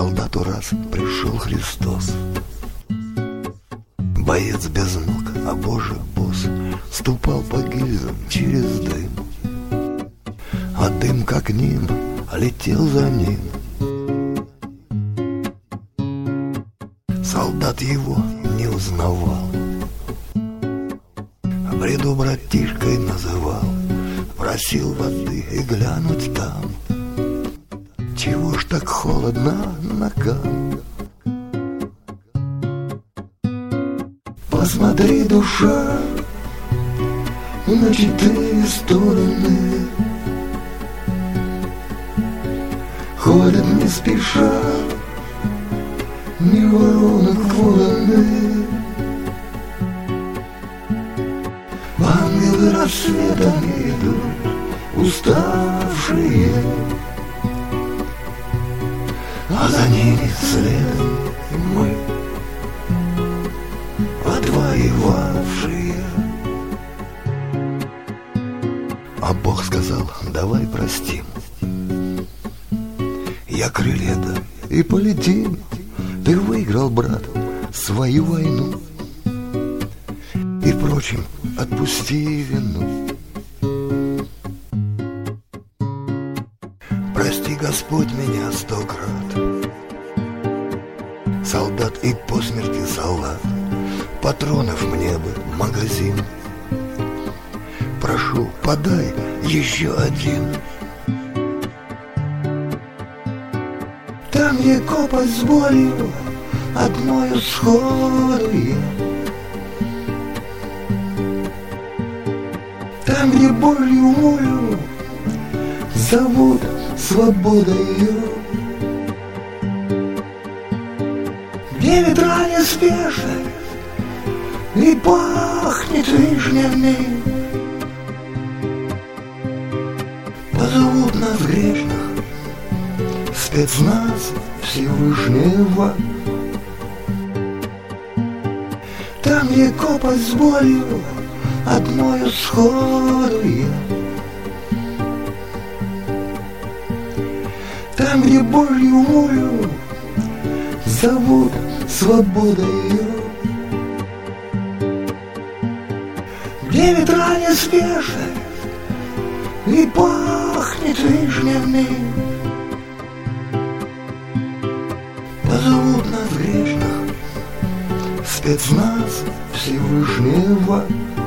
солдату раз пришел Христос. Боец без ног, а Божий босс ступал по гильзам через дым, а дым как нимб летел за ним. Солдат его не узнавал, в бреду братишкой называл, просил воды и глянуть там. Чего ж так холодно ногам? Посмотри, душа, на 4 стороны, ходят не спеша ни воронок вороны. Ангелы рассветами идут, уставшие, а за ними следом мы, отвоевавшие. А Бог сказал: давай простим, я крылья дам и полетим. Ты выиграл, брат, свою войну, и прочим отпусти вину. Прости, Господь, меня 100 крат, солдат и по смерти салат, патронов мне бы магазин. Прошу, подай еще один. Там, где копоть с болью, отмою сходу я. Там, где болью волю зовут свободою, где ветра неспешны и пахнет вишнями, позовут нас грешных спецназ Всевышнего. Там, где копоть с болью, отмою сходу я. Там, где Божью волю зовут свободою, где ветра неспешны и пахнет вишнями, позовут нас грешных спецназ Всевышнего.